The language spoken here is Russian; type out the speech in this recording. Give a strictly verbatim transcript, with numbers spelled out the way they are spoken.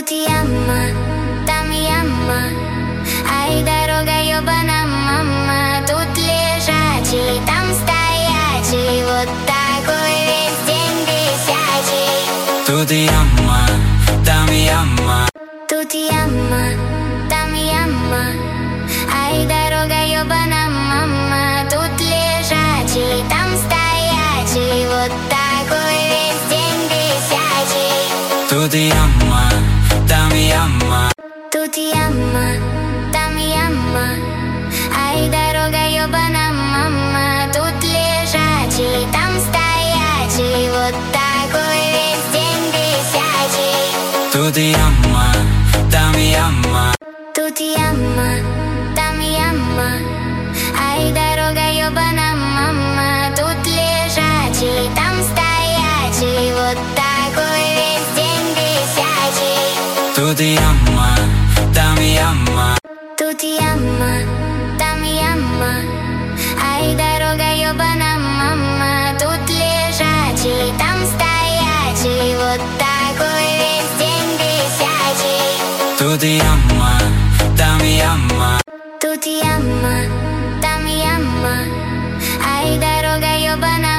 Тут яма, там яма, ай, дорога ёбана, мама. Тут лежачий, там стоячий, вот такой весь день висячий. Тут яма, там яма. Тут яма, там яма, ай, дорога ёбана, мама. Тут лежачий, там стоячий, вот такой весь день висячий. Тут яма, там яма. Тут яма, там яма, ай, дорога ёбана, мама. Тут лежачий, там стоячий, вот такой весь день висячий. Тут яма, там яма. Тут яма, там яма, ай, дорога ёбана, мама. Тут лежачий, там стоячий, вот такой весь день висячий. Тут яма, там яма. Тут яма, там яма, ай, дорога ёбана, мама. Тут лежачий, там стоячий, вот такой весь день висячий. Тут яма, там яма. Тут яма, там яма, ай, дорога ёбана,